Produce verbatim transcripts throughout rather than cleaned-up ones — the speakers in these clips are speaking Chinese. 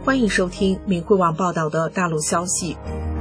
欢迎收听明慧网报道的大陆消息。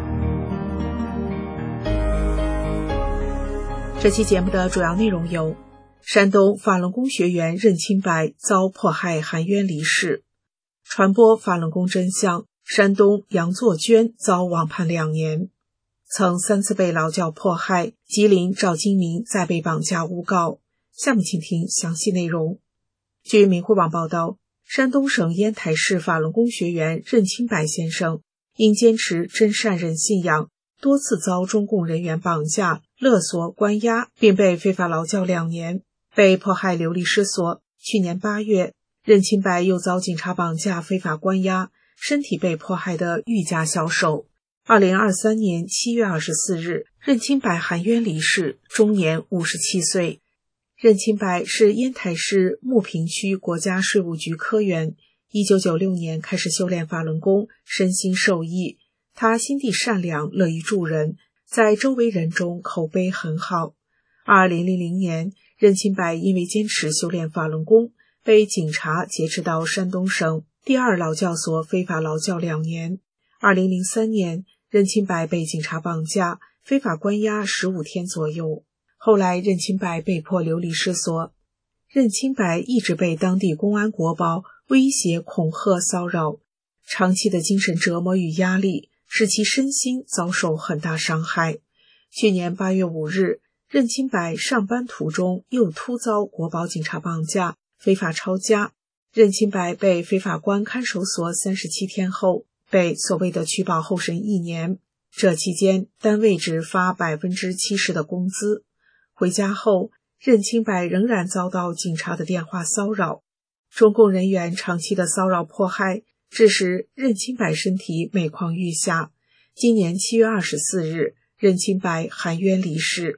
这期节目的主要内容有：山东法轮功学员任清白遭迫害含冤离世；传播法轮功真相，山东杨作娟遭网判两年；曾三次被劳教迫害，吉林赵金明再被绑架诬告。下面请听详细内容。据明慧网报道，山东省烟台市法轮功学员任清白先生因坚持真善忍信仰，多次遭中共人员绑架、勒索、关押，并被非法劳教两年，被迫害流离失所。去年八月，任清白又遭警察绑架、非法关押，身体被迫害得愈加消瘦。二零二三年七月二十四日，任清白含冤离世，终年五十七岁。任清白是烟台市牟平区国家税务局科员，一九九六年开始修炼法轮功，身心受益。他心地善良，乐于助人，在周围人中口碑很好。二零零零年，任清白因为坚持修炼法轮功，被警察劫持到山东省第二劳教所非法劳教两年。二零零三年，任清白被警察绑架，非法关押十五天左右。后来任清白被迫流离失所。任清白一直被当地公安国保威胁、恐吓、骚扰，长期的精神折磨与压力使其身心遭受很大伤害。去年八月五日，任清白上班途中又突遭国保警察绑架，非法抄家。任清白被非法关看守所三十七天后，被所谓的取保候审一年。这期间，单位只发百分之七十的工资。回家后，任清白仍然遭到警察的电话骚扰。中共人员长期的骚扰迫害，致使任清白身体每况愈下。今年七月二十四日，任清白含冤离世。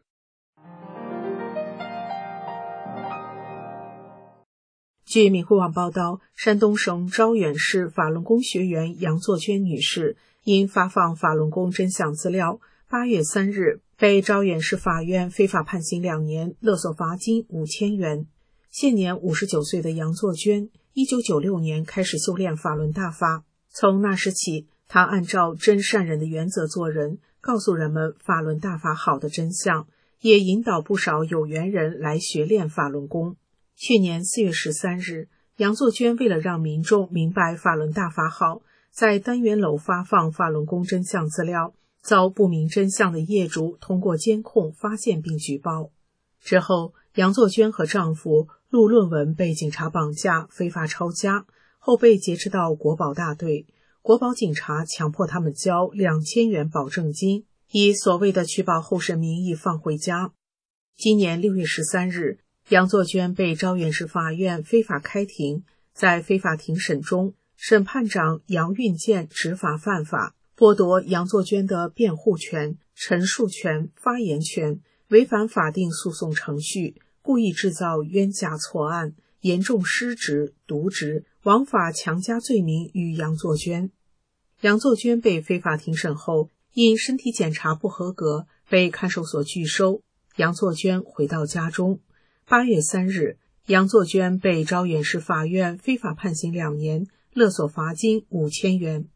据明慧网报道，山东省招远市法轮功学员杨作娟女士因发放法轮功真相资料，八月三日被招远市法院非法判刑两年，勒索罚金五千元。现年五十九岁的杨作娟，一九九六年开始修炼法轮大法，从那时起，她按照真善忍的原则做人，告诉人们法轮大法好的真相，也引导不少有缘人来学练法轮功。去年四月十三日，杨作娟为了让民众明白法轮大法好，在单元楼发放法轮功真相资料，遭不明真相的业主通过监控发现并举报。之后，杨作娟和丈夫陆论文被警察绑架、非法抄家，后被劫持到国保大队。国保警察强迫他们交两千元保证金，以所谓的取保候审名义放回家。今年六月十三日，杨作娟被招远市法院非法开庭，在非法庭审中，审判长杨运健执法犯法，剥夺杨作娟的辩护权、陈述权、发言权，违反法定诉讼程序，故意制造冤假错案，严重失职、渎职、枉法强加罪名于杨作娟。杨作娟被非法庭审后，因身体检查不合格，被看守所拒收。杨作娟回到家中。八月三日，杨作娟被招远市法院非法判刑两年，勒索罚金五千元。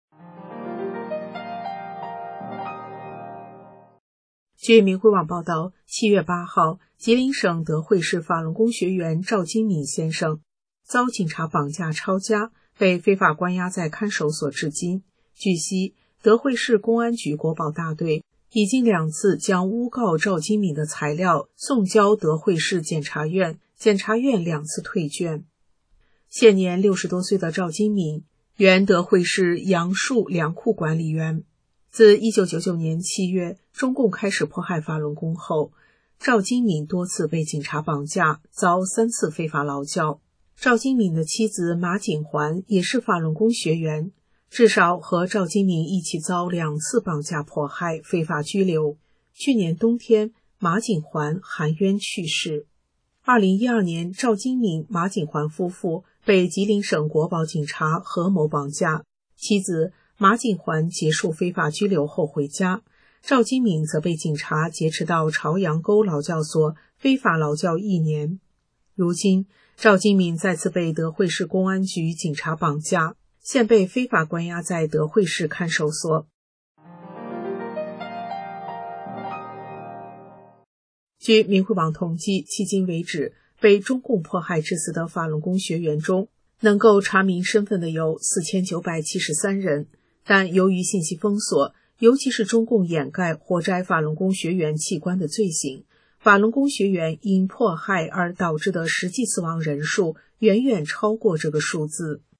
据明慧网报道，七月八号，吉林省德惠市法轮功学员赵金敏先生遭警察绑架抄家，被非法关押在看守所至今。据悉，德惠市公安局国保大队已经两次将诬告赵金敏的材料送交德惠市检察院，检察院两次退卷。现年六十多岁的赵金敏，原德惠市杨树粮库管理员。自一九九九年七月，中共开始迫害法轮功后，赵金敏多次被警察绑架，遭三次非法劳教。赵金敏的妻子马锦环也是法轮功学员，至少和赵金敏一起遭两次绑架迫害、非法拘留。去年冬天，马锦环含冤去世。二零一二年，赵金敏、马锦环夫妇被吉林省国保警察合谋绑架，妻子马锦环结束非法拘留后回家，赵金敏则被警察劫持到朝阳沟劳教所非法劳教一年。如今，赵金敏再次被德惠市公安局警察绑架， 现被非法关押在德惠市看守所。据明慧网统计，迄今为止，被中共迫害致死的法轮功学员中，能够查明身份的有四千九百七十三人，但由于信息封锁，尤其是中共掩盖活摘法轮功学员器官的罪行，法轮功学员因迫害而导致的实际死亡人数远远超过这个数字。